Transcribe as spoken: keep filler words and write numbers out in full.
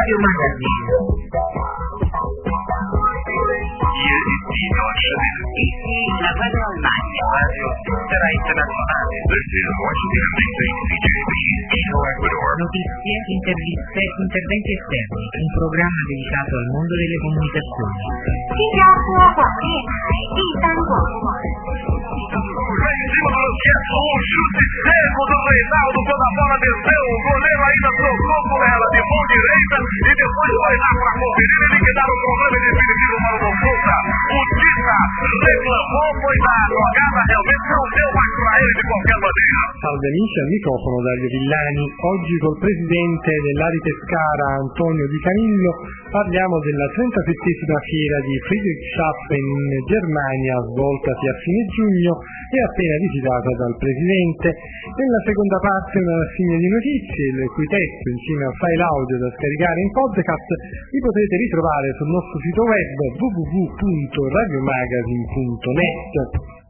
Radio Magazine. Hier ist die deutsche Welle. Ici la Radio Almagna. Radio Intera Internazionale. This is Washington D C, C J B, Quito, Ecuador. Notizie, interviste, interventi esterni. Un programma dedicato al mondo delle comunicazioni. 新加坡广电台第三广播网。 Em cima do Luquete, o chute seco do Reinaldo quando a bola desceu, o goleiro ainda tocou com ela de mão direita e depois foi lá para conferir e liquidar o problema definitivo para o Consulta. O Tita reclamou, foi da jogada, realmente não deu mais para ele de qualquer maneira. Salve amici, al microfono Dario Villani. Oggi col presidente dell'Ari Pescara Antonio Di Canillo parliamo della trentasettesima fiera di Friedrichshafen in Germania, svoltasi a fine giugno e appena visitata dal presidente. Nella seconda parte una rassegna di notizie, il cui testo insieme al file audio da scaricare in podcast li potrete ritrovare sul nostro sito web w w w punto radiomagazine punto net.